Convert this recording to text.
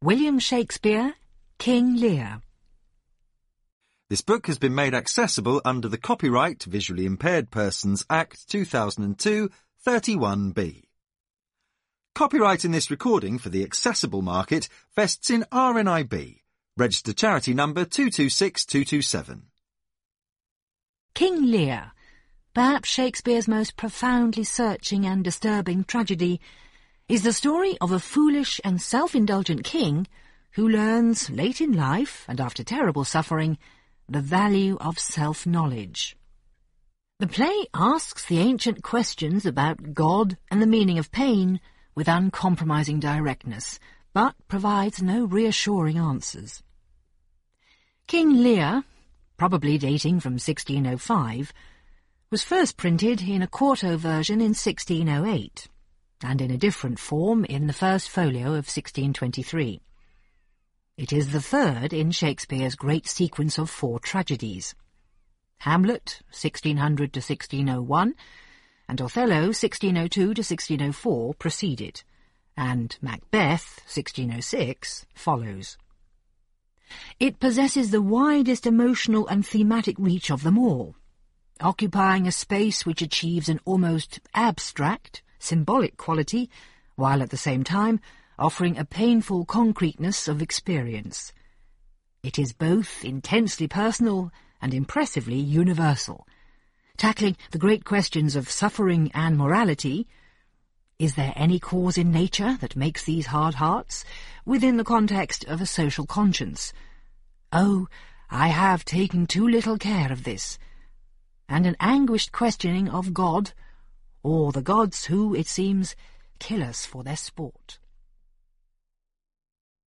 William Shakespeare, King Lear. This book has been made accessible under the Copyright Visually Impaired Persons Act 2002 31B. Copyright in this recording for the accessible market vests in RNIB, registered charity number 226227. King Lear, perhaps Shakespeare's most profoundly searching and disturbing tragedy, is the story of a foolish and self-indulgent king who learns late in life and after terrible suffering the value of self-knowledge. The play asks the ancient questions about God and the meaning of pain with uncompromising directness, but provides no reassuring answers. King Lear, probably dating from 1605, was first printed in a quarto version in 1608, and in a different form in the first folio of 1623. It is the third in Shakespeare's great sequence of 4 tragedies. Hamlet, 1600 to 1601, and Othello, 1602 to 1604, precede it, and Macbeth, 1606, follows. It possesses the widest emotional and thematic reach of them all, occupying a space which achieves an almost abstract, symbolic quality, while at the same time offering a painful concreteness of experience. It is both intensely personal and impressively universal, tackling the great questions of suffering and morality. Is there any cause in nature that makes these hard hearts, within the context of a social conscience? Oh, I have taken too little care of this. And an anguished questioning of God, or the gods who, it seems, kill us for their sport.